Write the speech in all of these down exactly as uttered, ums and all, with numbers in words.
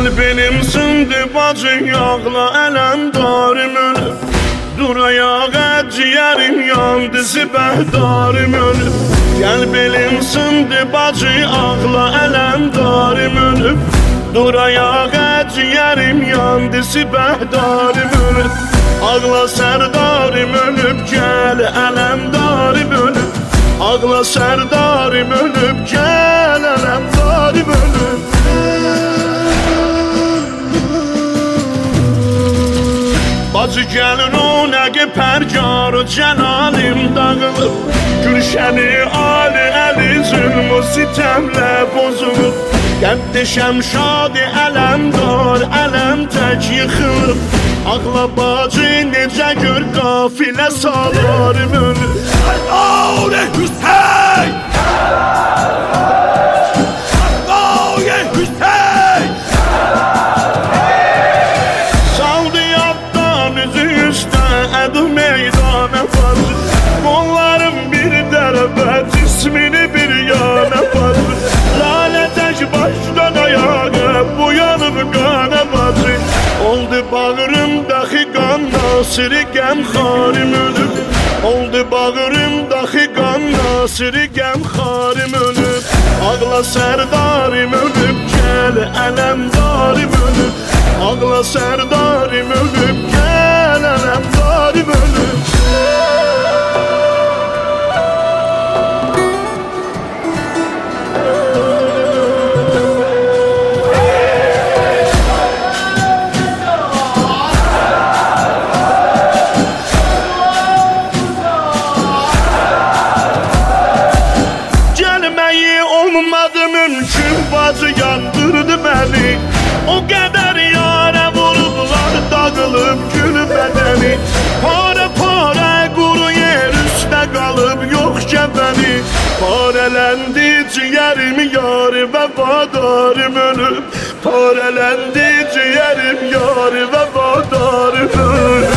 Gel benim sındı bacı yağla elemdarım ölüp Dur ayağa ciğerim yandı zibehdarım ölüp Gel benim sındı bacı ağla elemdarım ölüp Dur ayağa ciğerim yandı zibehdarım ölüp Ağla serdarım ölüp gel elemdarım ölüp Ağla serdarım ölüp gel elemdarım ölüp Bacı gəlin o nəqi pərgarı cəlalim dağılıb Gülşəni ali əli zülmü sitəmlə bozulub Qəddişəm şadi ələmdar, ələm tək yıxılıb Ağla bacı necə gör qafilə salarım ölüb Əlqavlə Hüseyn! Əlqavlə Hüseyn! Ədu meydana fazı Qollarım bir dərəbət İsmini bir yana fazı Lalə tək başdan ayağa Bu yanıb qana bacı Oldu bağrımdakı qan Nasiri qəmxarim ölüb Oldu bağrımdakı qan Nasiri qəmxarim ölüb Ağla sərdarim ölüb Gəl ələmdarim ölüb Ağla sərdarim ölüb Gəl ələmdarim ölüb Gəlməyi olmadı mümkün Bacı yandırdı məni O qədər yarə vurublar Dağılıb gül bədəni Para para quru yer üstə qalıb Yox gəbəni Parələndi ciyərim yarı vəfadarım ölüb Parələndi ciyərim yarı vəfadarım ölüb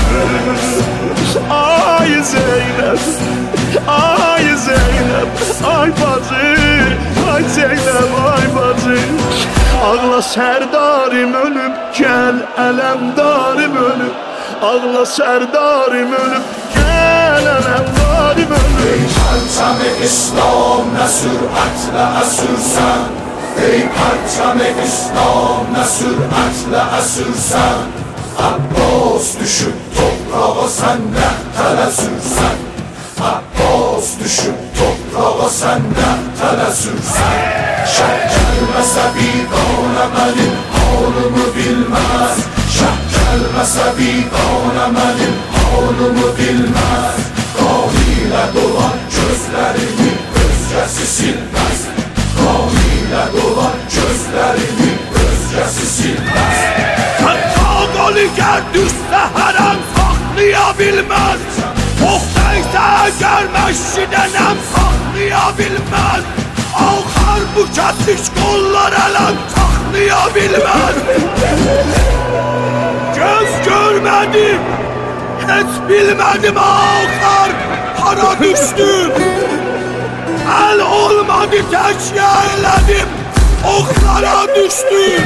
Ay Zeynəb Ay Zeynəb Ay bacı Ay Zeynəb Ay bacı Ağla sərdarim ölüb Gəl ələmdarim ölüb Ağla sərdarim ölüb Gəl ələmdarim ölüb Ey parçam-ı İslam nə sürətlə əsürsən Ey parçam-ı İslam nə sürətlə əsürsən Abbas düşüb toprağa sən nə tələ sürsən Abbas düşüb toprağa sən nə tələ sürsən Şəh gəlməsə biqanə mənim halımı bilməz Şəh gəlməsə biqanə mənim halımı bilməz Qan ilə dolan gözlərimi özgəsi silməz Qan ilə dolan gözlərimi özgəsi silməz Hətta qaliqər düşsə hərəm saxlaya bilməz Oxtaysa əgər məşidənəm saxlaya bilməz Ağar bu kəsiş qollar ələm saxlaya bilməz Göz görmədim, heç bilmədim ağar hara düşdüm Əl olmadı təkyə elədim, oxlara düşdüm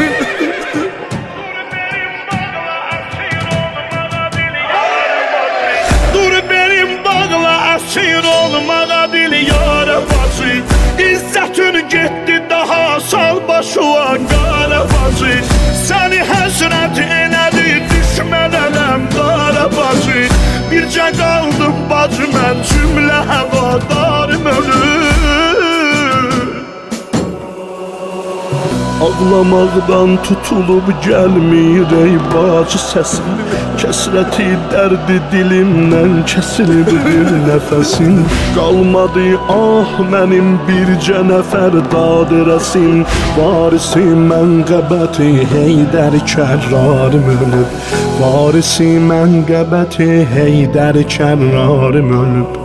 Dur benim bağla əsir olmağa dil yara bacı İzzətin getdi daha sal başıva qara bacı Səni həsrət elədi düşmən ələm qara bacı Bircə qaldım bacı mən cümlə həvadarım ölüb Ağlamaqdan tutulub gəlmir ey bacı səsim Kəsrəti dərdi dilimdən kəsilib bir nəfəsim Qalmadı ah mənim bircə nəfər dadirəsim Varisi mənqəbəti Heydər kərrarım ölüb Varisi mənqəbəti Heydər kərrarım ölüb